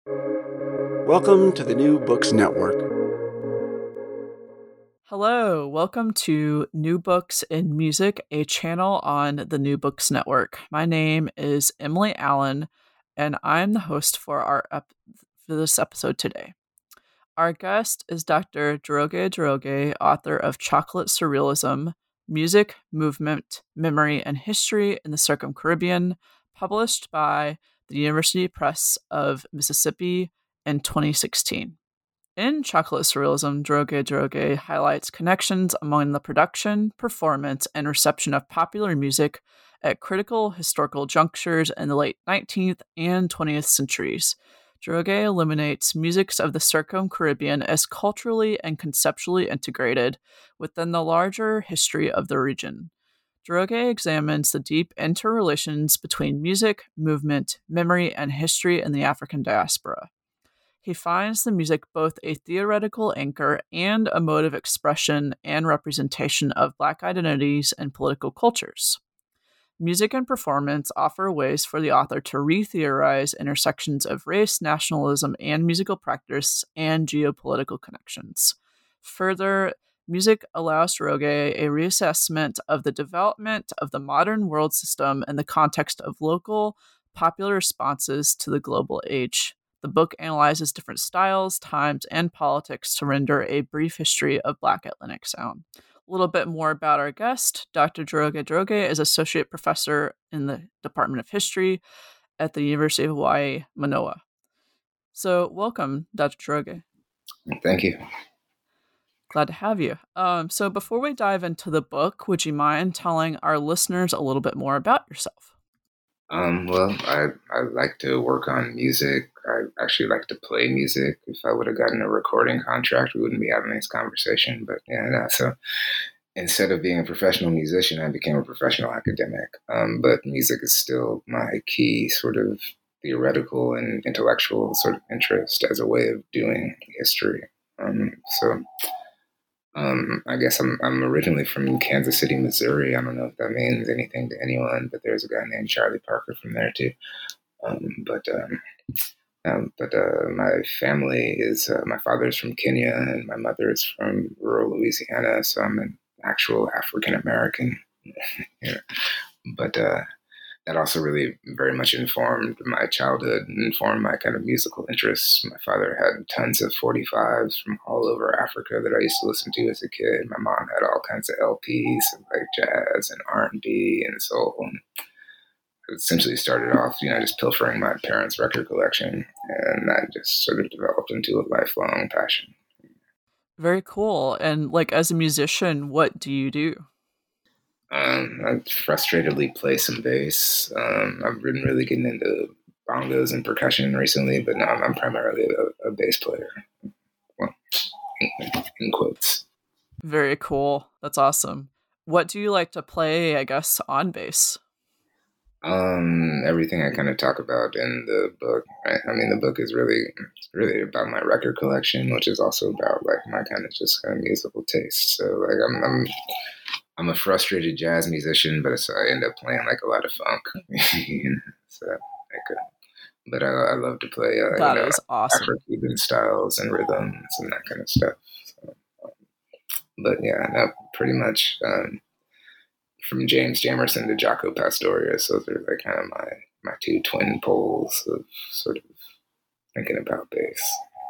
Welcome to the New Books Network. Hello, welcome to New Books in Music, a channel on the New Books Network. My name is Emily Allen, and I'm the host for for this episode today. Our guest is Dr. Njoroge Njoroge, author of Chocolate Surrealism: Music, Movement, Memory, and History in the Circum-Caribbean, published by the University Press of Mississippi in 2016. In Chocolate Surrealism, Njoroge Njoroge highlights connections among the production, performance, and reception of popular music at critical historical junctures in the late 19th and 20th centuries. Njoroge illuminates musics of the Circum-Caribbean as culturally and conceptually integrated within the larger history of the region. Njoroge examines the deep interrelations between music, movement, memory, and history in the African diaspora. He finds the music both a theoretical anchor and a mode of expression and representation of Black identities and political cultures. Music and performance offer ways for the author to re-theorize intersections of race, nationalism, and musical practice and geopolitical connections. Further, music allows Njoroge a reassessment of the development of the modern world system in the context of local, popular responses to the global age. The book analyzes different styles, times, and politics to render a brief history of Black Atlantic sound. A little bit more about our guest. Dr. Njoroge Njoroge is Associate Professor in the Department of History at the University of Hawaii, Manoa. So welcome, Dr. Njoroge. Thank you. Glad to have you. So before we dive into the book, would you mind telling our listeners a little bit more about yourself? Well, I like to work on music. I actually like to play music. If I would have gotten a recording contract, we wouldn't be having this conversation. But yeah, no, so instead of being a professional musician, I became a professional academic. But music is still my key sort of theoretical and intellectual sort of interest as a way of doing history. So I guess I'm originally from Kansas City, Missouri. I don't know if that means anything to anyone, but there's a guy named Charlie Parker from there too. My family is my father's from Kenya and my mother is from rural Louisiana, so I'm an actual African American. Yeah. But that also really very much informed my childhood and informed my kind of musical interests. My father had tons of 45s from all over Africa that I used to listen to as a kid. My mom had all kinds of LPs of like jazz and R&B and soul. And it essentially started off, just pilfering my parents' record collection, and that just sort of developed into a lifelong passion. Very cool. And like as a musician, what do you do? I frustratedly play some bass. I've been really getting into bongos and percussion recently, but no, I'm primarily a bass player. Well, in quotes. Very cool. That's awesome. What do you like to play, I guess, on bass? Everything I kind of talk about in the book. Right? I mean, the book is really about my record collection, which is also about like my kind of just kind of musical taste. So like I'm a frustrated jazz musician, but so I end up playing like a lot of funk. So like, but I love to play That is awesome. Afro-Cuban styles and rhythms and that kind of stuff. So, but yeah, no, pretty much from James Jamerson to Jaco Pastorius, those are like kind of my two twin poles of sort of thinking about bass.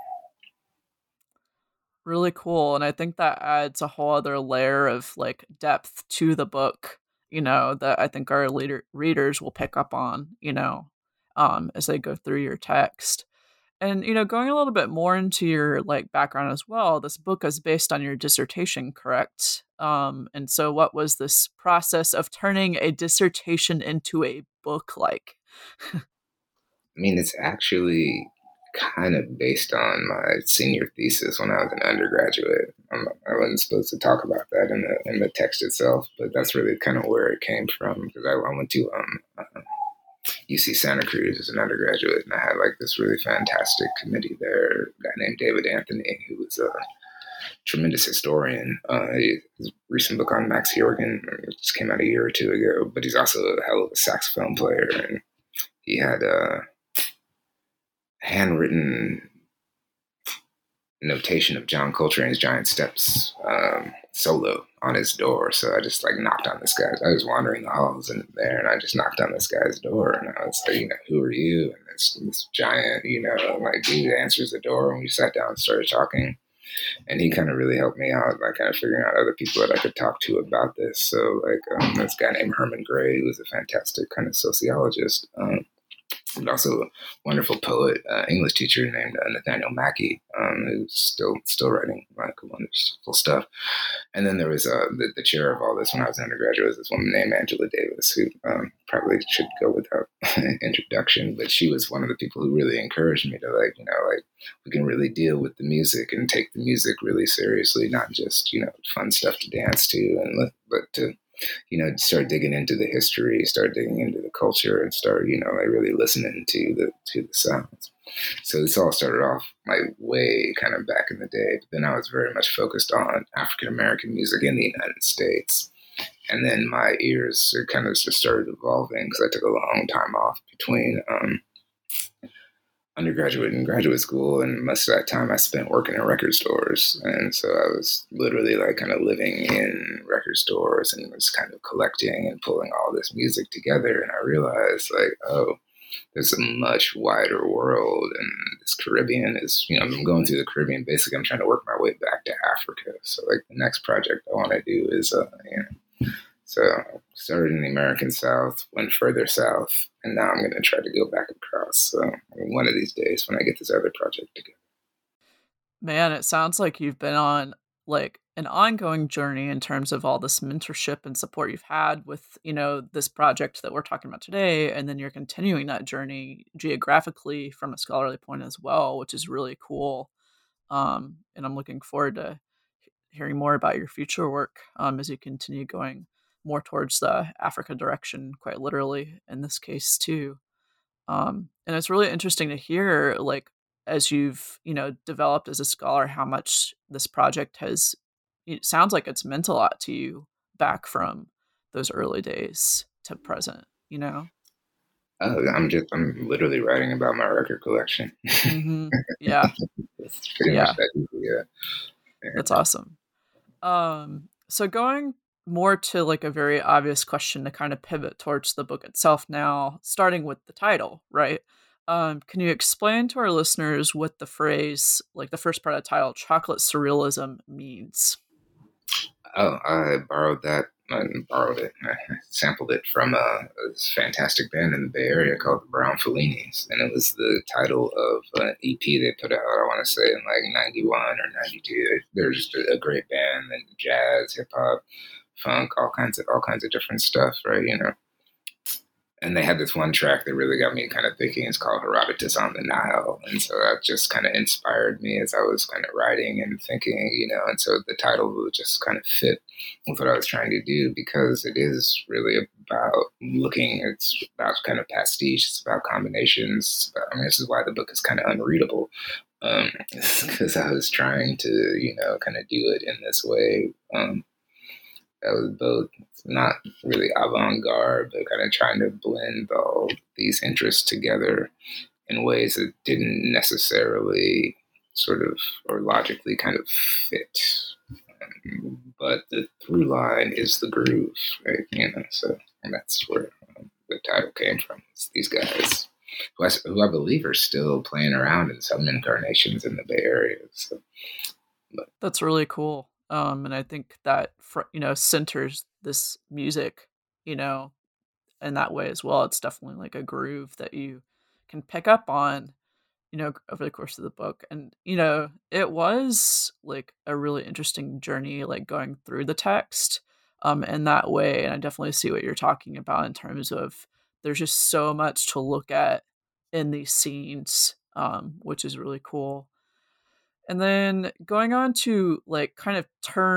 Really cool. And I think that adds a whole other layer of like depth to the book, that I think our readers will pick up on, as they go through your text. And, going a little bit more into your like background as well, this book is based on your dissertation, correct? And so what was this process of turning a dissertation into a book like? I mean, it's actually kind of based on my senior thesis when I was an undergraduate. I wasn't supposed to talk about that in the text itself, but that's really kind of where it came from because I went to UC Santa Cruz as an undergraduate, and I had like this really fantastic committee there. A guy named David Anthony, who was a tremendous historian. His recent book on Max Jorgen just came out a year or two ago, but he's also a hell of a saxophone player, and he had handwritten notation of John Coltrane's Giant Steps solo on his door. So I just like knocked on this guy's. I was wandering the halls in there, and I just knocked on this guy's door, and I was like, who are you? And this giant, like dude answers the door, and we sat down and started talking. And he kind of really helped me out, like kind of figuring out other people that I could talk to about this. So like this guy named Herman Gray, who was a fantastic kind of sociologist. And also a wonderful poet, English teacher named Nathaniel Mackey, who's still writing like wonderful stuff. And then there was the chair of all this when I was an undergraduate was this woman named Angela Davis, who probably should go without introduction, but she was one of the people who really encouraged me to like we can really deal with the music and take the music really seriously, not just fun stuff to dance to, but to start digging into the history, start digging into the culture, and start, like really listening to the sounds. So this all started off like way kind of back in the day, but then I was very much focused on African American music in the United States. And then my ears kind of just started evolving because I took a long time off between undergraduate and graduate school, and most of that time I spent working in record stores. And so I was literally like kind of living in record stores and was kind of collecting and pulling all this music together. And I realized like, oh, there's a much wider world, and this Caribbean is, I'm going through the Caribbean. Basically, I'm trying to work my way back to Africa. So like the next project I want to do is, so I started in the American South, went further south, and now I'm going to try to go back across. So one of these days when I get this other project together. Man, it sounds like you've been on like an ongoing journey in terms of all this mentorship and support you've had with, this project that we're talking about today. And then you're continuing that journey geographically from a scholarly point as well, which is really cool. And I'm looking forward to hearing more about your future work as you continue going more towards the Africa direction, quite literally in this case too. And it's really interesting to hear, like, as you've, developed as a scholar, how much this project has, it sounds like it's meant a lot to you back from those early days to present, I'm literally writing about my record collection. Mm-hmm. Yeah. It's pretty much that easy, yeah. That's awesome. So going more to like a very obvious question to kind of pivot towards the book itself now, starting with the title, right? Can you explain to our listeners what the phrase, like the first part of the title, chocolate surrealism, means? Oh, I borrowed that. I sampled it from a fantastic band in the Bay Area called the Brown Fellinis. And it was the title of an EP they put out, I want to say in like 91 or 92. They're just a great band, and jazz, hip hop, funk, all kinds of different stuff, right? And they had this one track that really got me kind of thinking. It's called Herodotus on the Nile. And so that just kind of inspired me as I was kind of writing and thinking, and so the title would just kind of fit with what I was trying to do, because it is really about it's about kind of pastiche, it's about combinations. This is why the book is kind of unreadable, because I was trying to, kind of do it in this way. That was both not really avant-garde, but kind of trying to blend all these interests together in ways that didn't necessarily sort of or logically kind of fit. But the through line is the groove, right? So and that's where the title came from. It's these guys who I believe are still playing around in some incarnations in the Bay Area. So, That's really cool. And I think that, centers this music, in that way as well. It's definitely like a groove that you can pick up on, over the course of the book. And, it was like a really interesting journey, like going through the text in that way. And I definitely see what you're talking about in terms of there's just so much to look at in these scenes, which is really cool. And then going on to like kind of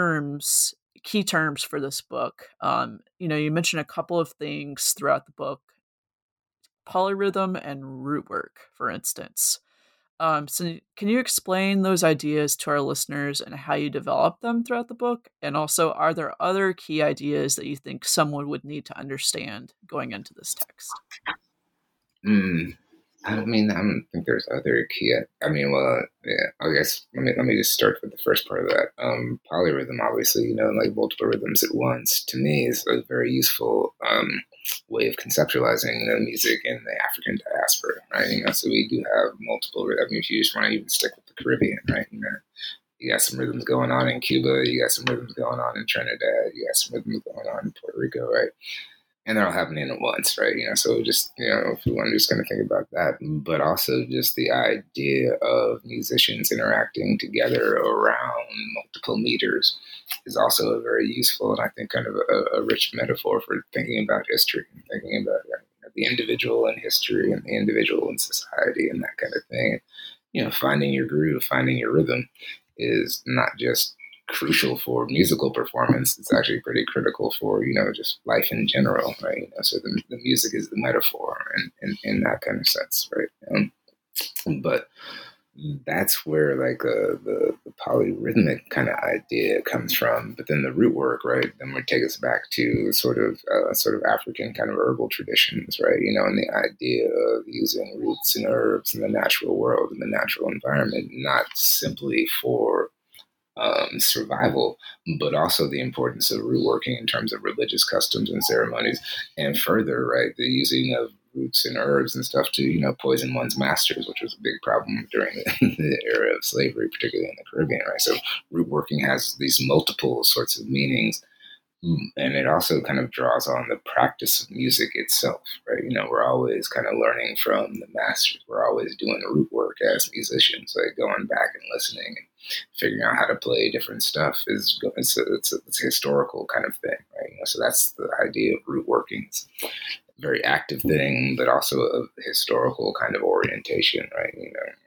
key terms for this book. You mentioned a couple of things throughout the book, polyrhythm and root work, for instance. So can you explain those ideas to our listeners and how you develop them throughout the book? And also, are there other key ideas that you think someone would need to understand going into this text? I mean, I don't think there's other key. I mean, well, yeah. I guess let me just start with the first part of that. Polyrhythm, obviously, like multiple rhythms at once, to me is a very useful way of conceptualizing music in the African diaspora, right? So we do have multiple. I mean, if you just want to even stick with the Caribbean, right? You got some rhythms going on in Cuba, you got some rhythms going on in Trinidad, you got some rhythms going on in Puerto Rico, right? And they're all happening at once, right? So just, if you want to just kind of think about that, but also just the idea of musicians interacting together around multiple meters is also a very useful and I think kind of a rich metaphor for thinking about history and thinking about the individual in history and the individual in society and that kind of thing. Finding your groove, finding your rhythm is not just crucial for musical performance. It's actually pretty critical for, just life in general, right? So the music is the metaphor and in that kind of sense, right? But that's where like the polyrhythmic kind of idea comes from. But then the root work, right? Then would take us back to sort of African kind of herbal traditions, right? And the idea of using roots and herbs in the natural world, in the natural environment, not simply for survival, but also the importance of root working in terms of religious customs and ceremonies, and further, right, the using of roots and herbs and stuff to, poison one's masters, which was a big problem during the era of slavery, particularly in the Caribbean, right? So root working has these multiple sorts of meanings. And it also kind of draws on the practice of music itself, right? We're always kind of learning from the masters. We're always doing root work as musicians, like going back and listening and figuring out how to play different stuff it's a historical kind of thing, right? So that's the idea of root working. It's a very active thing, but also a historical kind of orientation, right?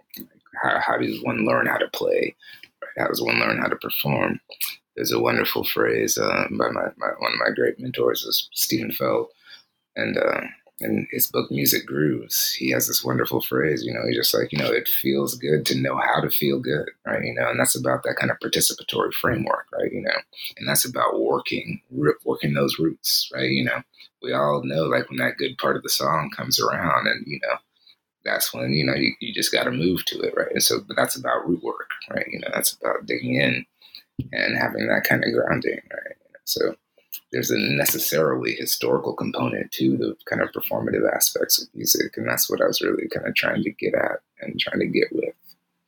How does one learn how to play? Right? How does one learn how to perform? There's a wonderful phrase by one of my great mentors is Stephen Feld, and in his book Music Grooves, he has this wonderful phrase. He's just like, it feels good to know how to feel good, right? And that's about that kind of participatory framework, right? And that's about working those roots, right? We all know like when that good part of the song comes around, and that's when you just got to move to it, right? And so, but that's about root work, right? That's about digging in and having that kind of grounding, right? So there's a necessarily historical component to the kind of performative aspects of music, and that's what I was really kind of trying to get at and trying to get with.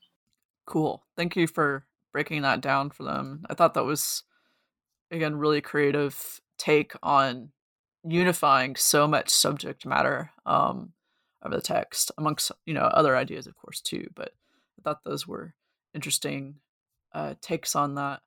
Cool. Thank you for breaking that down for them. I thought that was, again, really creative take on unifying so much subject matter of the text, amongst other ideas, of course, too. But I thought those were interesting takes on that.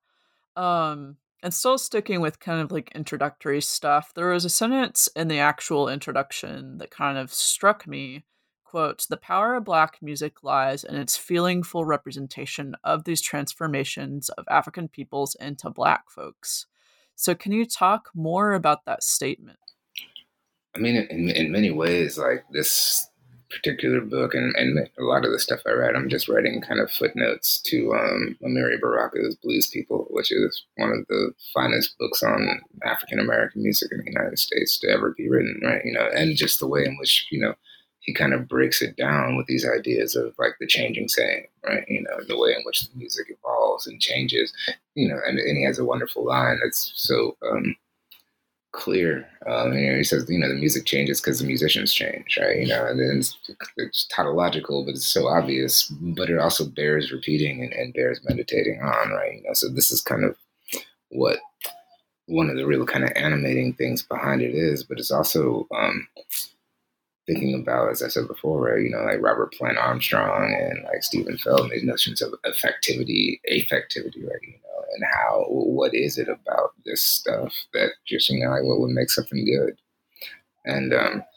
And still sticking with kind of like introductory stuff, there was a sentence in the actual introduction that kind of struck me. Quote, "The power of Black music lies in its feelingful representation of these transformations of African peoples into Black folks." So can you talk more about that statement? I mean, in many ways, like this particular book and a lot of the stuff I read, I'm just writing kind of footnotes to Amiri Baraka's Blues People, which is one of the finest books on African American music in the United States to ever be written, right? And just the way in which, he kind of breaks it down with these ideas of like the changing saying, right? The way in which the music evolves and changes, and he has a wonderful line that's so clear. He says, the music changes because the musicians change, right? And then it's tautological, but it's so obvious, but it also bears repeating and bears meditating on, right? So this is kind of what one of the real kind of animating things behind it is, but it's also thinking about, as I said before, right, like Robert Plant Armstrong and like Stephen Feld, these notions of affectivity, right? And what is it about this stuff that just, like what would make something good? And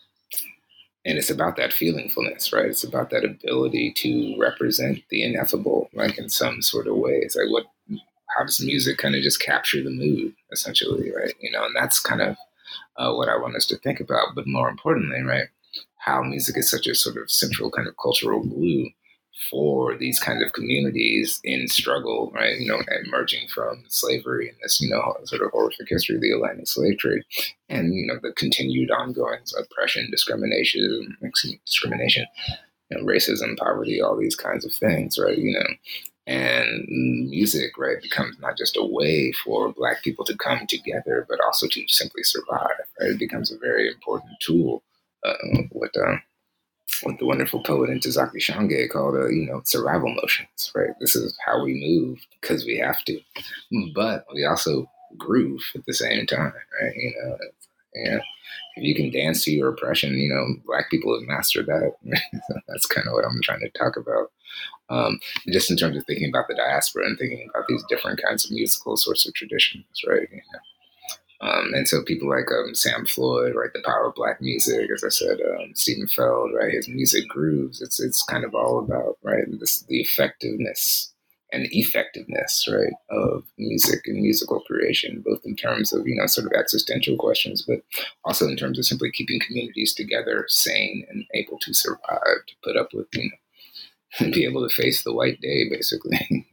it's about that feelingfulness, right? It's about that ability to represent the ineffable, like in some sort of way. It's like how does music kind of just capture the mood, essentially, right? And that's kind of what I want us to think about. But more importantly, right, how music is such a sort of central kind of cultural glue for these kind of communities in struggle, right? Emerging from slavery and this, sort of horrific history of the Atlantic slave trade, and the continued ongoing oppression, discrimination, racism, poverty, all these kinds of things, right? And music, right, becomes not just a way for Black people to come together, but also to simply survive. Right? It becomes a very important tool. With what the wonderful poet Ntozake Shange called, survival motions, right? This is how we move because we have to, but we also groove at the same time, right? And if you can dance to your oppression, Black people have mastered that. So that's kind of what I'm trying to talk about. Just in terms of thinking about the diaspora and thinking about these different kinds of musical sorts of traditions, right? And so people like Sam Floyd, right, the power of Black music, as I said, Stephen Feld, right, his music grooves. It's kind of all about, right, the effectiveness, right, of music and musical creation, both in terms of sort of existential questions, but also in terms of simply keeping communities together, sane, and able to survive, to put up with and be able to face the white day, basically.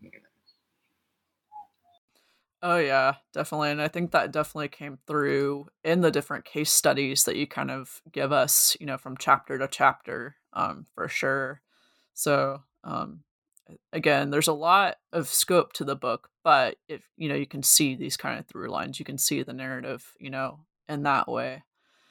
Oh yeah, definitely. And I think that definitely came through in the different case studies that you kind of give us, from chapter to chapter, for sure. So, again, there's a lot of scope to the book, but if, you can see these kind of through lines, you can see the narrative, in that way.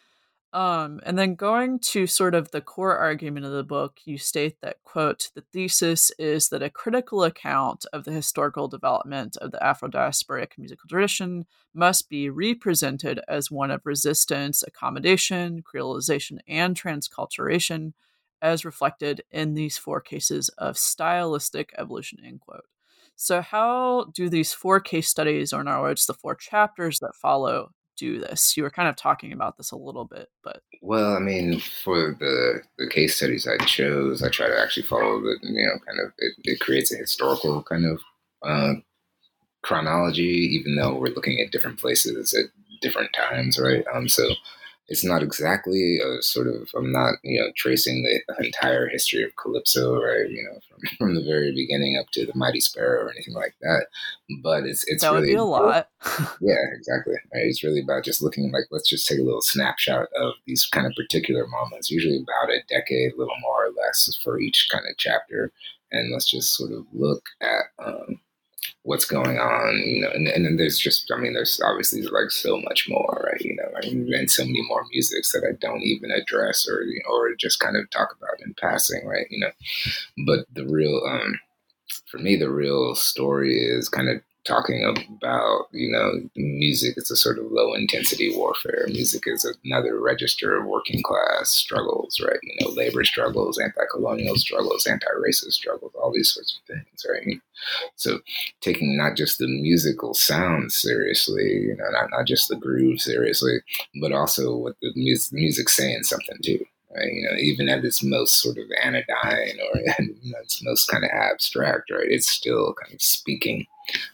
And then going to sort of the core argument of the book, you state that, quote, the thesis is that a critical account of the historical development of the Afro-diasporic musical tradition must be represented as one of resistance, accommodation, creolization, and transculturation, as reflected in these 4 cases of stylistic evolution, end quote. So how do these 4 case studies, or in other words, the 4 chapters that follow, do this? You were kind of talking about this a little bit, but Well, I mean, for the case studies I chose, I try to actually follow the kind of it creates a historical kind of uh, chronology, even though we're looking at different places at different times, right? So it's not exactly a sort of, I'm not tracing the entire history of calypso, right? From the very beginning up to the Mighty Sparrow or anything like that. But it's that would be really a lot. yeah, exactly. Right. It's really about just looking like, let's just take a little snapshot of these kind of particular moments, usually about a decade, a little more or less for each kind of chapter. And let's just sort of look at what's going on, and then there's just, I mean, there's obviously like so much more, right? And so many more musics that I don't even address or just kind of talk about in passing, right? But the real, for me, the real story is kind of talking about, music is a sort of low intensity warfare. Music is another register of working class struggles, right? Labor struggles, anti-colonial struggles, anti-racist struggles, all these sorts of things, right? So taking not just the musical sound seriously, not just the groove seriously, but also what the music's saying something too. Right? Even at its most sort of anodyne or its most kind of abstract, right? It's still kind of speaking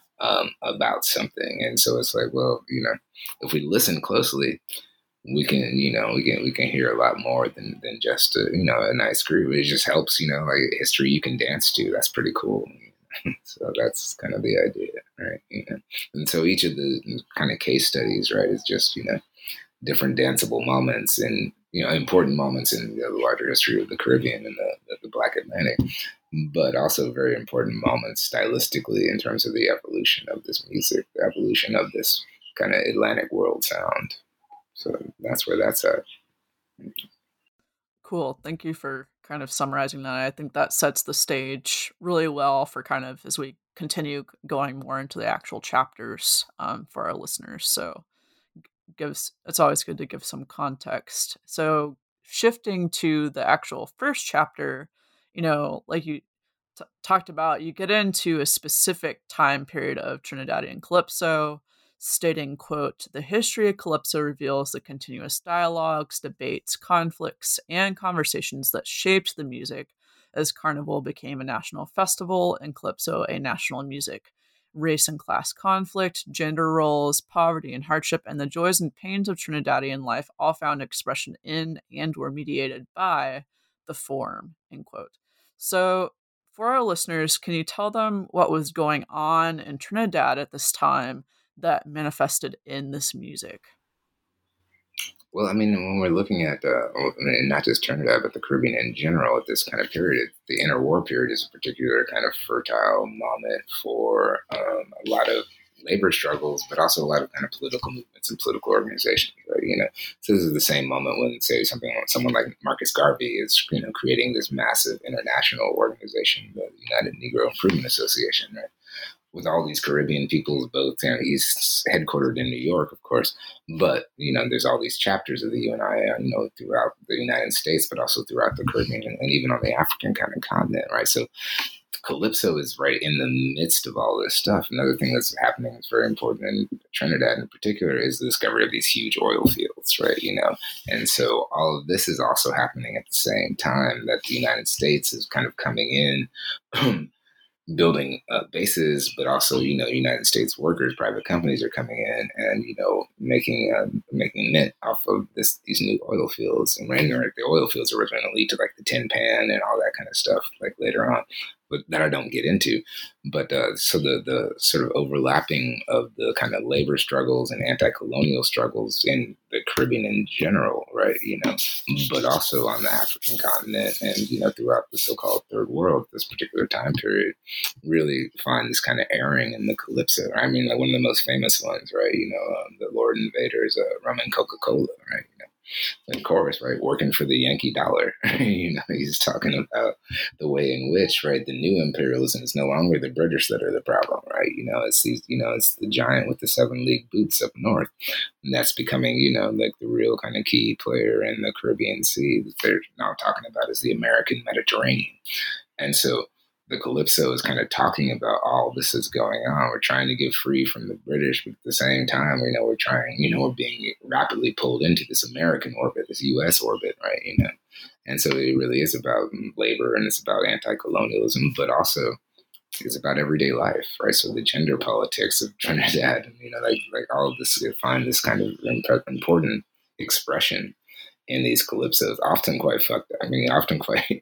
about something, and so it's like, well, if we listen closely, we can, we can hear a lot more than just a nice groove. It just helps, like history you can dance to. That's pretty cool. So that's kind of the idea, right? And so each of the kind of case studies, right, is just different danceable moments and important moments in the larger history of the Caribbean and the Black Atlantic, but also very important moments stylistically in terms of the evolution of this music, the evolution of this kind of Atlantic world sound. So that's where that's at. Cool. Thank you for kind of summarizing that. I think that sets the stage really well for kind of as we continue going more into the actual chapters, for our listeners. So it's always good to give some context. So shifting to the actual first chapter, like you talked about, you get into a specific time period of Trinidadian calypso, stating, quote, the history of calypso reveals the continuous dialogues, debates, conflicts, and conversations that shaped the music as Carnival became a national festival and calypso a national music. Race and class conflict, gender roles, poverty and hardship, and the joys and pains of Trinidadian life all found expression in and were mediated by the form, end quote. So for our listeners, can you tell them what was going on in Trinidad at this time that manifested in this music? Well, I mean, when we're looking at not just Trinidad, but the Caribbean in general, at this kind of period, the interwar period is a particular kind of fertile moment for a lot of labor struggles, but also a lot of kind of political movements and political organizations, right? So this is the same moment when, say, someone like Marcus Garvey is, creating this massive international organization, the United Negro Improvement Association, right? With all these Caribbean peoples, both, he's headquartered in New York, of course, but, there's all these chapters of the UNI, throughout the United States, but also throughout the Caribbean and even on the African kind of continent, right? So Calypso is right in the midst of all this stuff. Another thing that's happening that's very important in Trinidad in particular is the discovery of these huge oil fields, right? And so all of this is also happening at the same time that the United States is kind of coming in building bases, but also, United States workers, private companies are coming in and, making mint off of these new oil fields. And the oil fields are going to lead to like the tin pan and all that kind of stuff like later on, but that I don't get into. But so the sort of overlapping of the kind of labor struggles and anti-colonial struggles in the Caribbean in general, right? But also on the African continent and, throughout the so-called third world, this particular time period, really find this kind of airing in the Calypso. I mean, like one of the most famous ones, right? The Lord Invader's rum and Coca-Cola, right? In chorus, right? Working for the Yankee dollar. He's talking about the way in which, right, the new imperialism is no longer the British that are the problem, right? It's these, it's the giant with the 7 league boots up north. And that's becoming, like the real kind of key player in the Caribbean Sea that they're now talking about is the American Mediterranean. And so the Calypso is kind of talking about all this is going on. We're trying to get free from the British, but at the same time, we're being rapidly pulled into this American orbit, this U.S. orbit, right? And so it really is about labor and it's about anti-colonialism, but also it's about everyday life, right? So the gender politics of Trinidad, like all of this, you find this kind of important expression in these calypsos, often quite fucked up. I mean, often quite,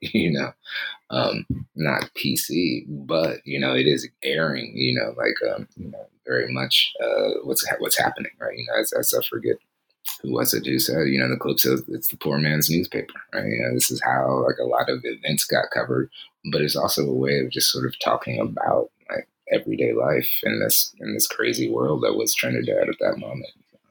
not PC, but it is airing, very much what's happening, right? As I forget who was it who said, the Calypso, it's the poor man's newspaper, right? This is how like a lot of events got covered, but it's also a way of just sort of talking about like everyday life in this crazy world that was Trinidad at that moment.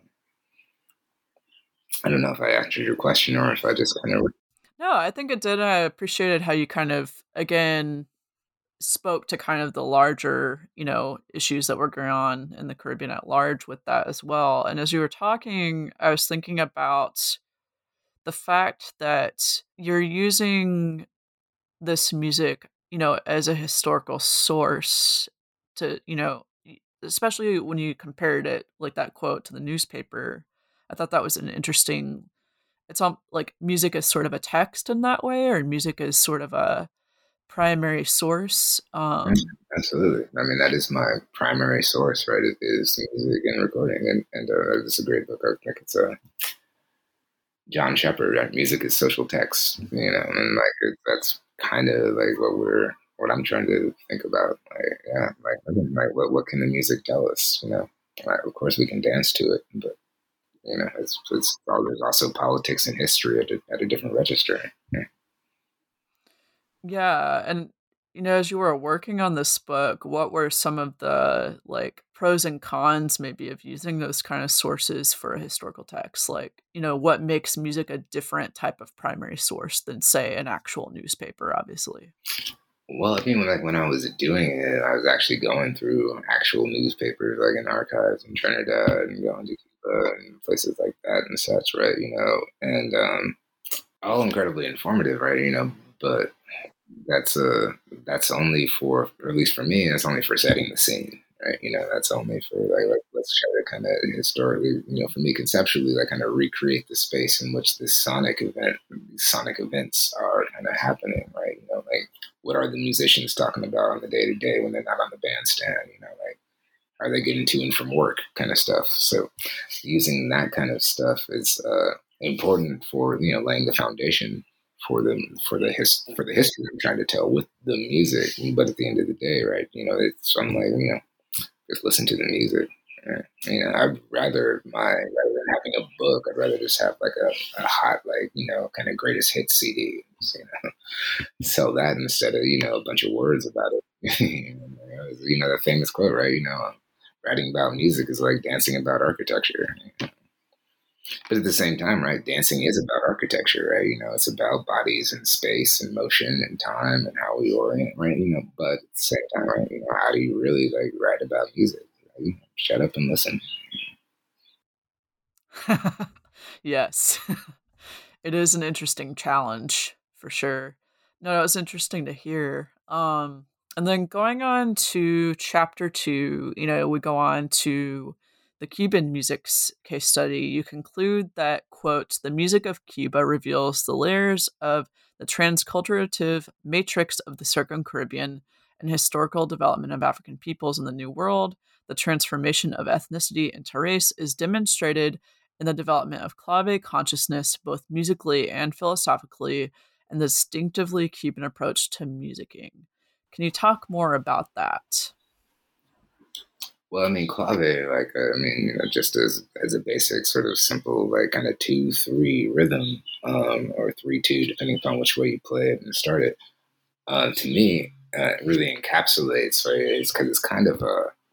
I don't know if I answered your question or if I just kind of. No, I think it did. I appreciated how you kind of, again, spoke to kind of the larger, issues that were going on in the Caribbean at large with that as well. And as you were talking, I was thinking about the fact that you're using this music, as a historical source to, especially when you compared it, like that quote, to the newspaper. I thought that was an interesting. It's all like music is sort of a text in that way, or music is sort of a primary source. Absolutely. I mean, that is my primary source, right? It is music and recording, and it's a great book. I think it's John Shepard. Right? Music is social text, and like that's kind of like what I'm trying to think about. Like, yeah, like what can the music tell us? Like, of course we can dance to it, but it's there's also politics and history at a different register. Yeah. Yeah, and as you were working on this book, what were some of the like pros and cons maybe of using those kind of sources for a historical text? Like, what makes music a different type of primary source than say an actual newspaper, obviously? Well, I mean, like when I was doing it, I was actually going through actual newspapers, like in archives in Trinidad and going to Cuba and places like that and such, right? And all incredibly informative, right? But that's that's only for, or at least for me, that's only for setting the scene, right? That's only for like let's try to kind of historically, for me conceptually, like kind of recreate the space in which these sonic events are kind of happening, right? Like what are the musicians talking about on the day to day when they're not on the bandstand? Like are they getting to and from work, kind of stuff. So using that kind of stuff is important for laying the foundation for the history I'm trying to tell with the music. But at the end of the day, right, I'm like, just listen to the music. I'd rather than having a book, I'd rather just have like a hot, like, kind of greatest hit CD, sell that instead of, a bunch of words about it. The famous quote, right? Writing about music is like dancing about architecture. But at the same time, right, dancing is about architecture, right? It's about bodies and space and motion and time and how we orient, right? But at the same time, right, how do you really like write about music? Right? Shut up and listen. Yes. It is an interesting challenge for sure. No, that was interesting to hear. And then going on to chapter 2, we go on to the Cuban music's case study. You conclude that, quote, the music of Cuba reveals the layers of the transculturative matrix of the Circum-Caribbean and historical development of African peoples in the New World. The transformation of ethnicity into race is demonstrated in the development of clave consciousness, both musically and philosophically, and the distinctively Cuban approach to musicking. Can you talk more about that? Well, I mean, clave, like, just as a basic sort of simple, like, kind of 2/3 rhythm, or 3/2, depending upon which way you play it and start it. To me, it really encapsulates, right? It's because it's kind of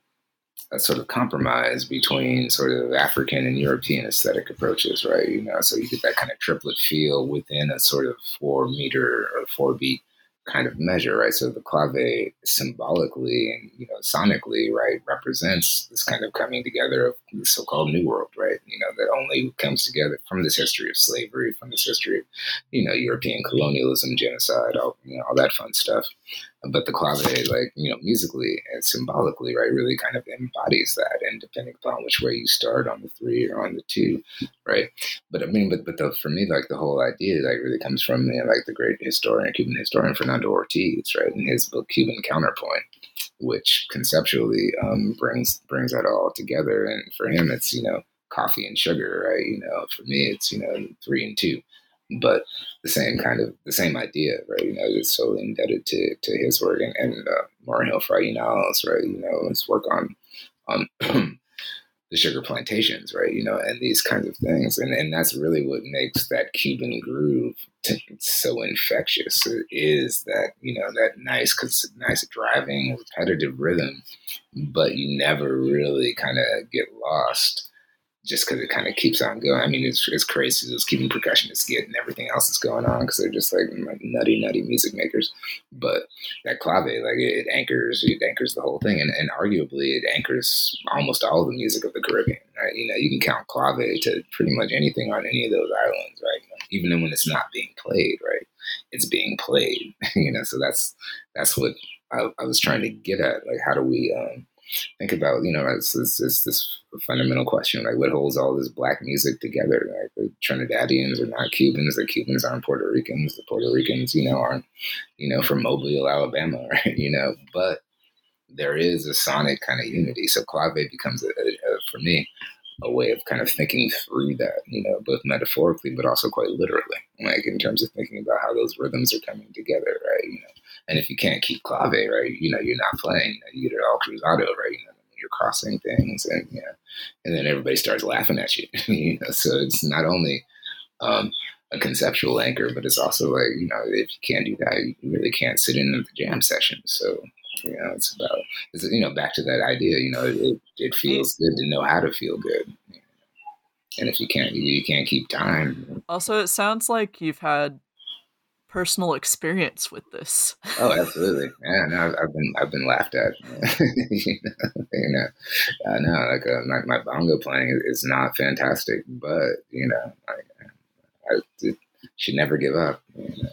a sort of compromise between sort of African and European aesthetic approaches, right? So you get that kind of triplet feel within a sort of 4 meter or 4 beat kind of measure, right? So the clave symbolically and, sonically, right, represents this kind of coming together of the so-called New World, right? That only comes together from this history of slavery, from this history of, European colonialism, genocide, all that fun stuff. But the clave, like, musically and symbolically, right, really kind of embodies that. And depending upon which way you start on the 3 or on the 2, right? But for me, like, the whole idea, like, really comes from, like, the great Cuban historian Fernando Ortiz, right, in his book Cuban Counterpoint, which conceptually brings that all together. And for him, it's, coffee and sugar, right? For me, it's, 3 and 2. But the same idea, right? It's so indebted to his work and Mario Freinal's, right? His work on the sugar plantations, right? And these kinds of things, and that's really what makes that Cuban groove so infectious. It is that that nice driving repetitive rhythm, but you never really kind of get lost, just because it kind of keeps on going. I mean, it's crazy. Those Cuban percussionists get and everything else that's going on because they're just like nutty music makers. But that clave, like, it anchors the whole thing, and arguably it anchors almost all the music of the Caribbean. Right? You can count clave to pretty much anything on any of those islands, right? Even when it's not being played, right? It's being played. So that's what I was trying to get at. Like, how do we think about, it's this fundamental question, like, what holds all this Black music together? Like, the Trinidadians are not Cubans, the Cubans aren't Puerto Ricans, the Puerto Ricans, aren't, from Mobile, Alabama, right? But there is a sonic kind of unity. So clave becomes, for me, a way of kind of thinking through that, both metaphorically, but also quite literally, like, in terms of thinking about how those rhythms are coming together, right? And if you can't keep clave, right, you're not playing. You get it all cruzado, right? You're crossing things, and and then everybody starts laughing at you. So it's not only a conceptual anchor, but it's also like, if you can't do that, you really can't sit in the jam session. So it's back to that idea. It feels good to know how to feel good, and if you can't keep time. Also, it sounds like you've had personal experience with this. Oh, absolutely. Yeah, no, I've been laughed at. I know, like, my bongo playing is not fantastic, but I should never give up.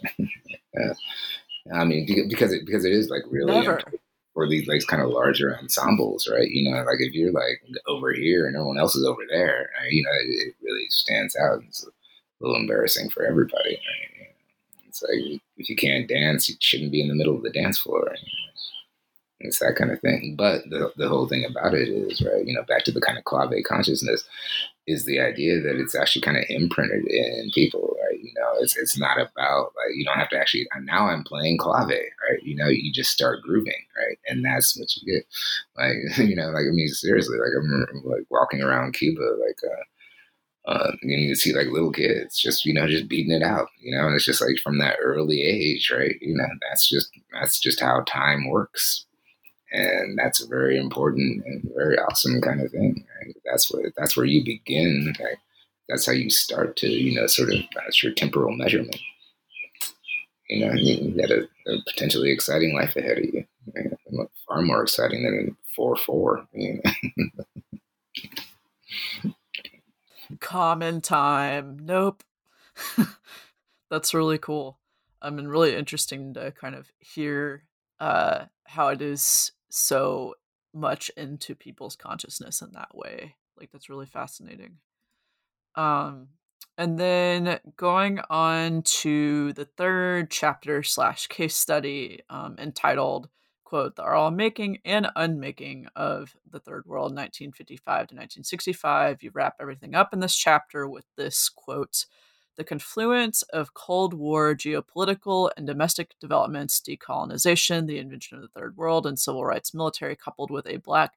I mean, because it is, like, really important for these, like, kind of larger ensembles, right? Like, if you're, like, over here and everyone else is over there, it really stands out. It's a little embarrassing for everybody, right? It's like, if you can't dance, you shouldn't be in the middle of the dance floor. It's that kind of thing. But the whole thing about it is, right, back to the kind of clave consciousness, is the idea that it's actually kind of imprinted in people, right? You know, it's not about like, you don't have to actually, now I'm playing clave, right? You know, you just start grooving, right? And that's what you get. Like, you know, like, I mean, seriously, like I'm like walking around Cuba, like, you see like little kids just, you know, just beating it out, you know, and it's just like from that early age, right? You know, that's just how time works. And that's a very important and very awesome kind of thing. Right? That's where you begin. Right? That's how you start to, you know, sort of, that's your temporal measurement. You know, you got a potentially exciting life ahead of you. You know, far more exciting than 4-4. You know? Common time. Nope. That's really cool. And really interesting to kind of hear how it is so much into people's consciousness in that way. Like, that's really fascinating. Um, and then going on to the third chapter / case study, entitled, quote, "The Oral Making and Unmaking of the Third World, 1955 to 1965. You wrap everything up in this chapter with this quote: "The confluence of Cold War geopolitical and domestic developments, decolonization, the invention of the Third World, and civil rights military, coupled with a Black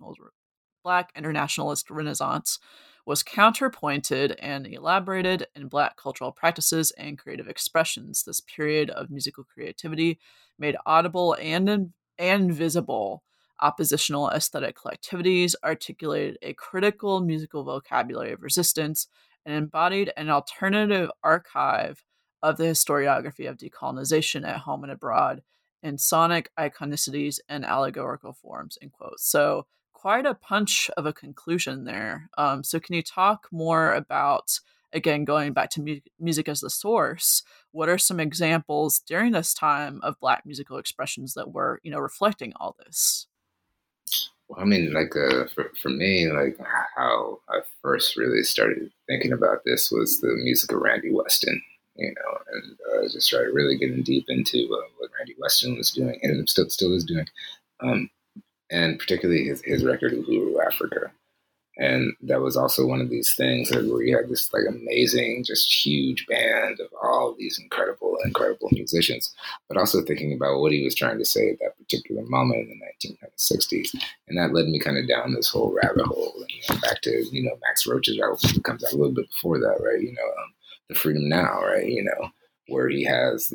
internationalist renaissance, was counterpointed and elaborated in Black cultural practices and creative expressions. This period of musical creativity made audible and visible oppositional aesthetic collectivities, articulated a critical musical vocabulary of resistance, and embodied an alternative archive of the historiography of decolonization at home and abroad in sonic iconicities and allegorical forms," end quote. So quite a punch of a conclusion there. So can you talk more about, again, going back to music as the source, what are some examples during this time of Black musical expressions that were, you know, reflecting all this? Well, I mean, like, for me, like, how I first really started thinking about this was the music of Randy Weston, you know, and just started really getting deep into what Randy Weston was doing and still is doing, um, and particularly his record Uhuru Africa. And that was also one of these things where you had this like amazing, just huge band of all these incredible musicians, but also thinking about what he was trying to say at that particular moment in the 1960s. And that led me kind of down this whole rabbit hole, and, you know, back to, you know, Max Roach's album that comes out a little bit before that, right? You know, The Freedom Now, right? You know, where he has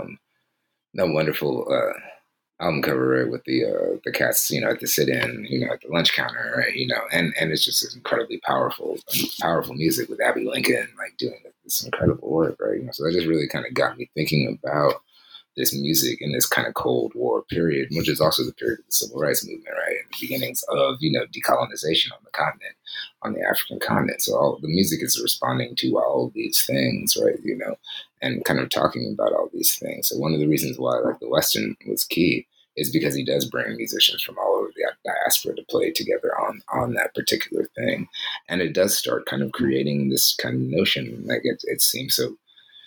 that wonderful album cover, right, with the cats, you know, at the sit-in, you know, at the lunch counter, right, you know, and it's just this incredibly powerful music with Abby Lincoln, like, doing this incredible work, right, you know, so that just really kind of got me thinking about this music in this kind of Cold War period, which is also the period of the Civil Rights Movement, right, and the beginnings of, you know, decolonization on the continent, on the African continent. So all the music is responding to all of these things, right, you know, and kind of talking about all these things. So one of the reasons why, like, the Western was key is because he does bring musicians from all over the diaspora to play together on that particular thing. And it does start kind of creating this kind of notion, like, it seems so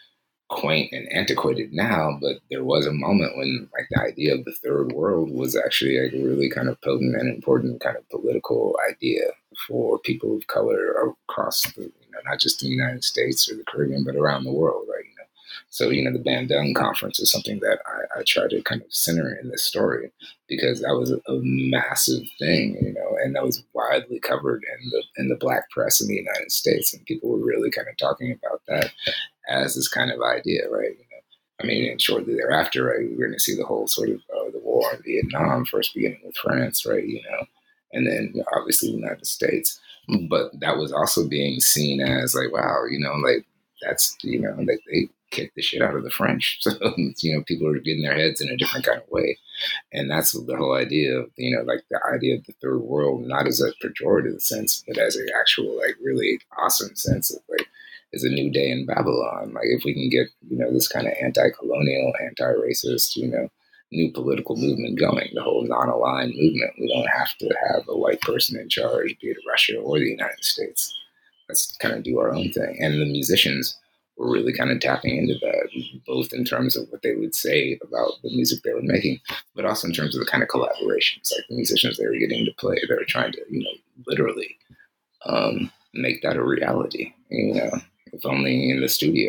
quaint and antiquated now, but there was a moment when, like, the idea of the third world was actually like a really kind of potent and important kind of political idea for people of color across the, you know, not just the United States or the Caribbean, but around the world, right? You know, so, you know, the Bandung Conference is something that I try to kind of center in this story, because that was a massive thing, you know, and that was widely covered in the Black press in the United States, and people were really kind of talking about that as this kind of idea, right? You know, I mean, and shortly thereafter, right, we're going to see the whole sort of the war in Vietnam, first beginning with France, right? You know, and then, you know, obviously the United States, but that was also being seen as like, wow, you know, like, that's, you know, like, they kicked the shit out of the French, so, you know, people are getting their heads in a different kind of way. And that's the whole idea of, you know, like, the idea of the third world, not as a pejorative sense, but as an actual, like, really awesome sense of, like, is a new day in Babylon. Like, if we can get, you know, this kind of anti-colonial, anti-racist, you know, new political movement going, the whole non-aligned movement, we don't have to have a white person in charge, be it Russia or the United States. Let's kind of do our own thing. And the musicians were really kind of tapping into that, both in terms of what they would say about the music they were making, but also in terms of the kind of collaborations, like the musicians they were getting to play. They were trying to, you know, literally make that a reality, you know, if only in the studio,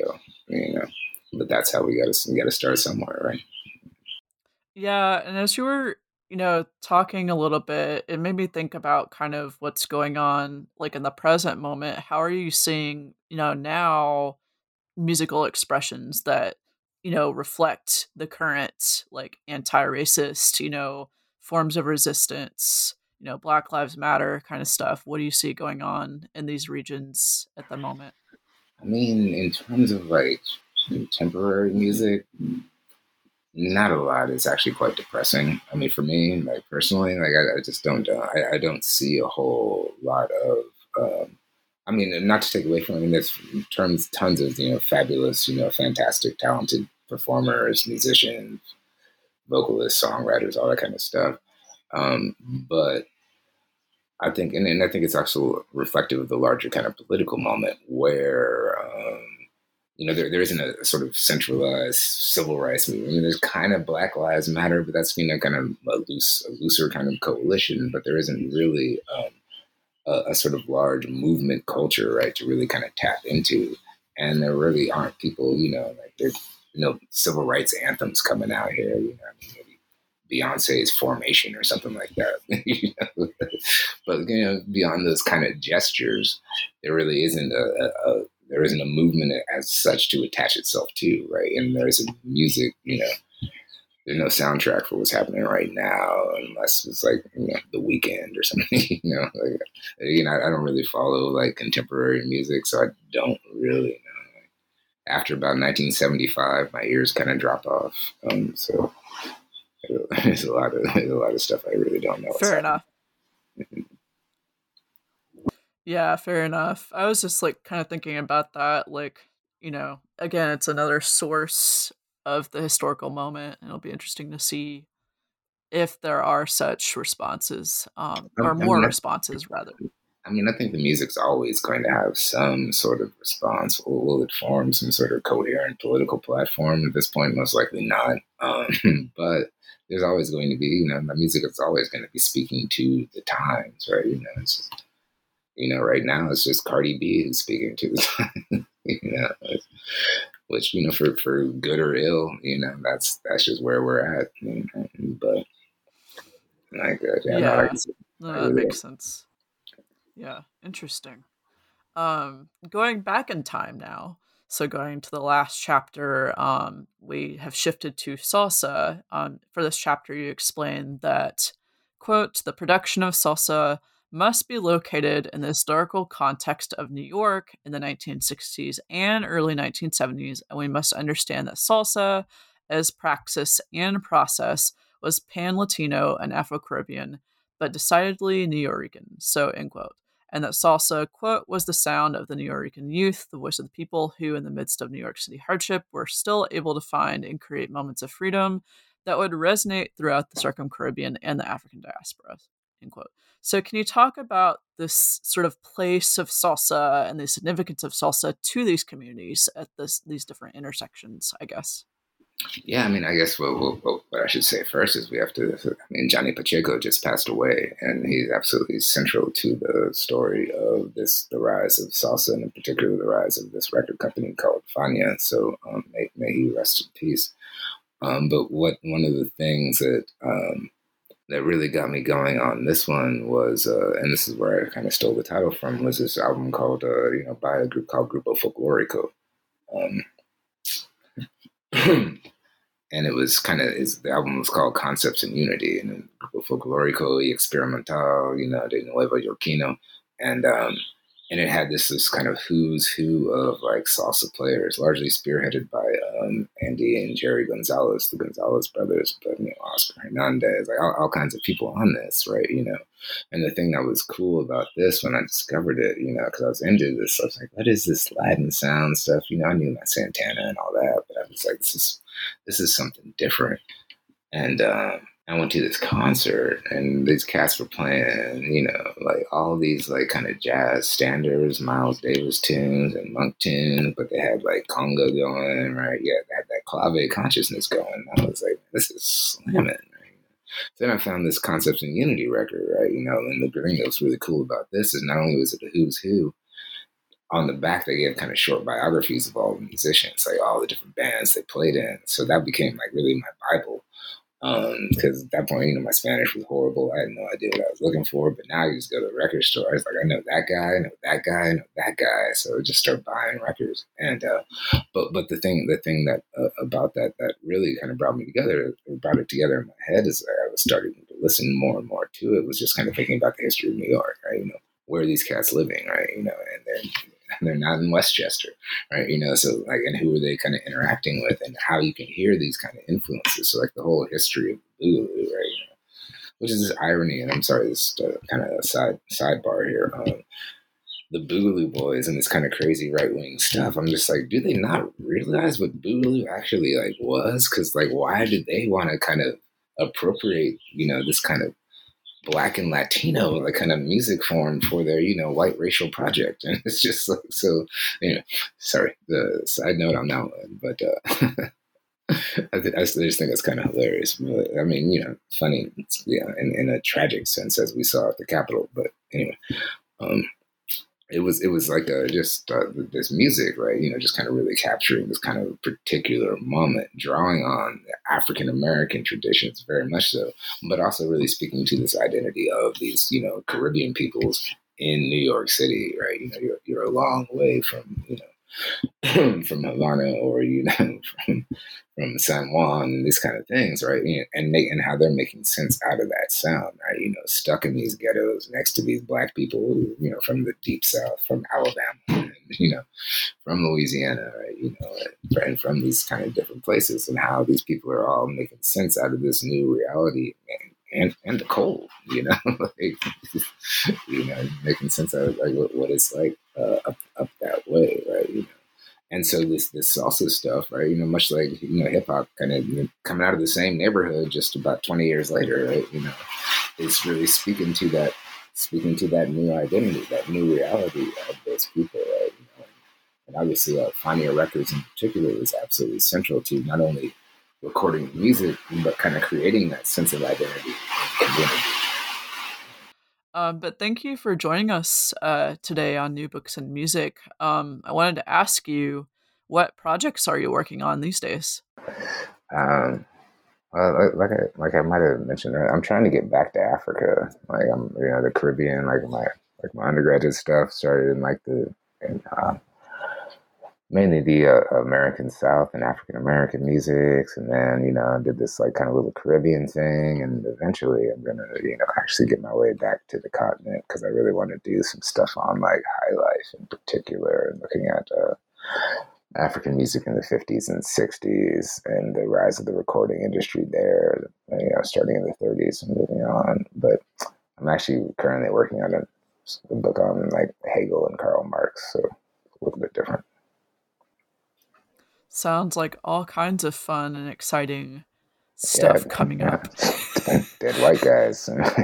But that's how we got to start somewhere, right? Yeah, and as you were, talking a little bit, it made me think about kind of what's going on like in the present moment. How are you seeing, now musical expressions that, reflect the current like anti-racist, forms of resistance, Black Lives Matter kind of stuff? What do you see going on in these regions at the moment? I mean, in terms of like contemporary music, not a lot. It's actually quite depressing. I mean, for me, like personally, like I just don't, I don't see a whole lot of. I mean, not to take away from. I mean, there's tons of fabulous, fantastic, talented performers, musicians, vocalists, songwriters, all that kind of stuff. But and I think it's also reflective of the larger kind of political moment where, there isn't a sort of centralized civil rights movement. I mean, there's kind of Black Lives Matter, but that's, kind of a looser kind of coalition, but there isn't really a sort of large movement culture, right, to really kind of tap into. And there really aren't people, like there's, civil rights anthems coming out here, I mean, maybe Beyonce's Formation or something like that. But beyond those kind of gestures, there really isn't there isn't a movement as such to attach itself to, right? And there isn't music, there's no soundtrack for what's happening right now, unless it's like The Weekend or something. Like, I don't really follow like contemporary music, so I don't really know. After about 1975, my ears kind of dropped off. So there's a lot of stuff I really don't know. Fair enough. Yeah, fair enough. I was just like kind of thinking about that, like, again, it's another source of the historical moment, and it'll be interesting to see if there are such responses, or more responses rather. I mean, I think the music's always going to have some sort of response. Will it form some sort of coherent political platform? At this point, most likely not. But there's always going to be, the music is always going to be speaking to the times, right? It's just, right now it's just Cardi B who's speaking to the time, which, for good or ill, that's just where we're at. But like, yeah, no, that makes sense. Yeah, interesting. Going back in time now, so going to the last chapter, we have shifted to salsa. For this chapter, you explain that, quote, the production of salsa must be located in the historical context of New York in the 1960s and early 1970s, and we must understand that salsa, as praxis and process, was pan-Latino and Afro-Caribbean, but decidedly Nuyorican. So, end quote. And that salsa, quote, was the sound of the Nuyorican youth, the voice of the people who, in the midst of New York City hardship, were still able to find and create moments of freedom that would resonate throughout the Circum-Caribbean and the African diaspora, end quote. So can you talk about this sort of place of salsa and the significance of salsa to these communities at these different intersections, I guess? Yeah, I mean, I guess what I should say first is we have to. I mean, Johnny Pacheco just passed away, and he's absolutely central to the story of the rise of salsa, and in particular the rise of this record company called Fania. So may he rest in peace. But one of the things that really got me going on this one was, and this is where I kind of stole the title from, was this album called, by a group called Grupo Folklorico. And it was the album was called Concepts in Unity, and Grupo Folklorico y Experimental, de Nuevo Yorkino. And it had this kind of who's who of like salsa players, largely spearheaded by Andy and Jerry Gonzalez, the Gonzalez brothers, but Oscar Hernandez, like all kinds of people on this, right? And the thing that was cool about this when I discovered it, because I was into this, I was like, what is this Latin sound stuff? I knew my Santana and all that, but I was like, this is something different. And I went to this concert, and these cats were playing, like all these like kind of jazz standards, Miles Davis tunes and monk tunes, but they had like conga going, right? Yeah, they had that clave consciousness going. I was like, this is slamming, right? So then I found this Concepts in Unity record, right? And the thing that was really cool about this is not only was it a who's who, on the back, they gave kind of short biographies of all the musicians, like all the different bands they played in. So that became like really my Bible. Because at that point, my Spanish was horrible. I had no idea what I was looking for. But now you just go to the record store. I was like, I know that guy, I know that guy, I know that guy. So I just start buying records. And but the thing that about that really kind of brought it together in my head is that I was starting to listen more and more to it. Was just kind of thinking about the history of New York, right? Where are these cats living, right? And they're not in Westchester, right? So like, and who are they kind of interacting with, and how you can hear these kind of influences. So like the whole history of Boogaloo, right? Which is this irony, and I'm sorry, this kind of a sidebar here. The Boogaloo Boys and this kind of crazy right wing stuff. I'm just like, do they not realize what Boogaloo actually like was? Because like, why did they want to kind of appropriate, this kind of Black and Latino like kind of music form for their white racial project? And it's just like, so sorry, the side note on that one, but I just think it's kind of hilarious. But, I mean, funny, in a tragic sense, as we saw at the Capitol. But anyway, it was like this music, right? Just kind of really capturing this kind of particular moment, drawing on African American traditions very much so, but also really speaking to this identity of these, Caribbean peoples in New York City, right? You're a long way from, from Havana or from San Juan and these kind of things, right? And how they're making sense out of that sound, right? Stuck in these ghettos next to these Black people who, from the deep South, from Alabama, and, from Louisiana, right? And from these kind of different places, and how these people are all making sense out of this new reality, and the cold, like, making sense out of like what it's like up that way, right? And so this salsa stuff, right? Much like hip hop, kind of coming out of the same neighborhood just about 20 years later, right? Is really speaking to that new identity, that new reality of those people, right? And obviously, Fania Records in particular is absolutely central to not only recording music, but kind of creating that sense of identity and community. But thank you for joining us today on New Books and Music. I wanted to ask you, what projects are you working on these days? Well, like I might have mentioned, I'm trying to get back to Africa. Like I'm, the Caribbean. Like my undergraduate stuff started in mainly the American South and African American musics, and then I did this like kind of little Caribbean thing, and eventually I'm gonna actually get my way back to the continent because I really want to do some stuff on like high life in particular, and looking at African music in the 50s and 60s and the rise of the recording industry there, starting in the 30s and moving on. But I'm actually currently working on a book on like Hegel and Karl Marx, so a little bit different. Sounds like all kinds of fun and exciting stuff coming up. Dead white guys.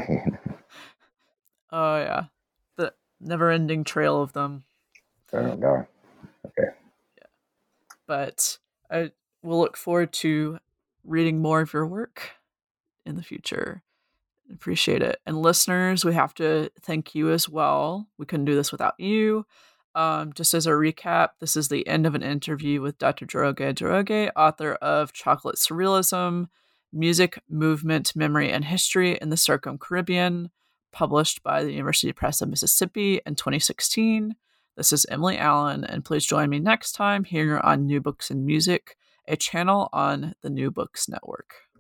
Oh, yeah. The never-ending trail of them. Oh, no. Okay. Yeah. But I will look forward to reading more of your work in the future. Appreciate it. And listeners, we have to thank you as well. We couldn't do this without you. Just as a recap, this is the end of an interview with Dr. Njoroge Njoroge, author of Chocolate Surrealism, Music, Movement, Memory, and History in the Circum-Caribbean, published by the University Press of Mississippi in 2016. This is Emily Allen, and please join me next time here on New Books and Music, a channel on the New Books Network.